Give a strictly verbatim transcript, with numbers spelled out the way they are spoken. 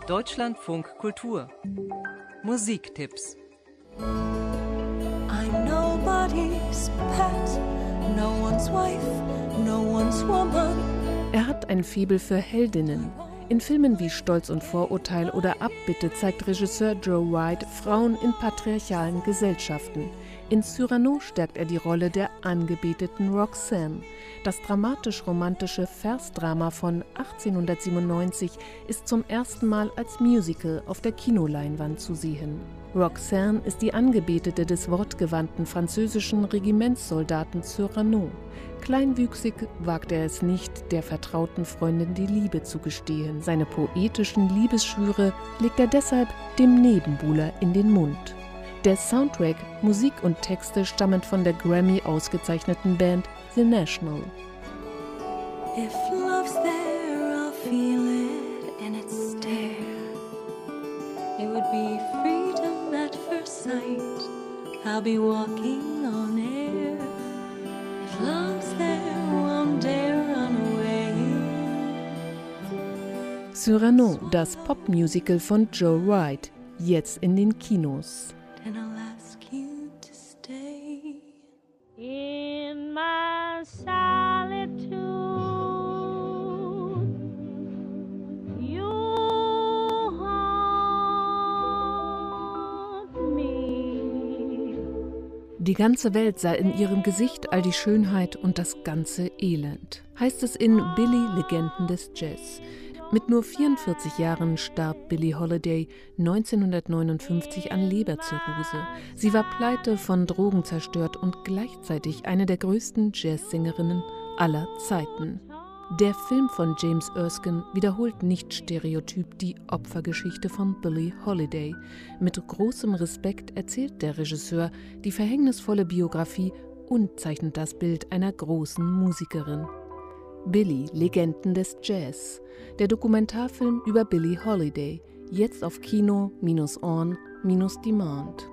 Deutschlandfunk Kultur Musiktipps. I'm nobody's pet, no one's wife, no one's woman. Er hat ein Faible für Heldinnen. In Filmen wie Stolz und Vorurteil oder Abbitte zeigt Regisseur Joe Wright Frauen in patriarchalen Gesellschaften. In Cyrano stärkt er die Rolle der angebeteten Roxanne. Das dramatisch-romantische Versdrama von achtzehnhundertsiebenundneunzig ist zum ersten Mal als Musical auf der Kinoleinwand zu sehen. Roxanne ist die Angebetete des wortgewandten französischen Regimentssoldaten Cyrano. Kleinwüchsig wagt er es nicht, der vertrauten Freundin die Liebe zu gestehen. Seine poetischen Liebesschwüre legt er deshalb dem Nebenbuhler in den Mund. Der Soundtrack, Musik und Texte stammen von der Grammy ausgezeichneten Band The National. If love's there, I'll feel it in its stare. It would be freedom at first sight. I'll be walking on air. If love's there, won't dare run away. Cyrano, das Popmusical von Joe Wright, jetzt in den Kinos. And I'll ask you to stay. In my solitude, you haunt me. Die ganze Welt sah in ihrem Gesicht all die Schönheit und das ganze Elend, heißt es in Billie, Legenden des Jazz. Mit nur vierundvierzig Jahren starb Billie Holiday neunzehnhundertneunundfünfzig an Leberzirrhose. Sie war pleite, von Drogen zerstört und gleichzeitig eine der größten Jazzsängerinnen aller Zeiten. Der Film von James Erskine wiederholt nicht stereotyp die Opfergeschichte von Billie Holiday. Mit großem Respekt erzählt der Regisseur die verhängnisvolle Biografie und zeichnet das Bild einer großen Musikerin. Billie, Legenden des Jazz, der Dokumentarfilm über Billie Holiday, jetzt auf Kino-On-Demand.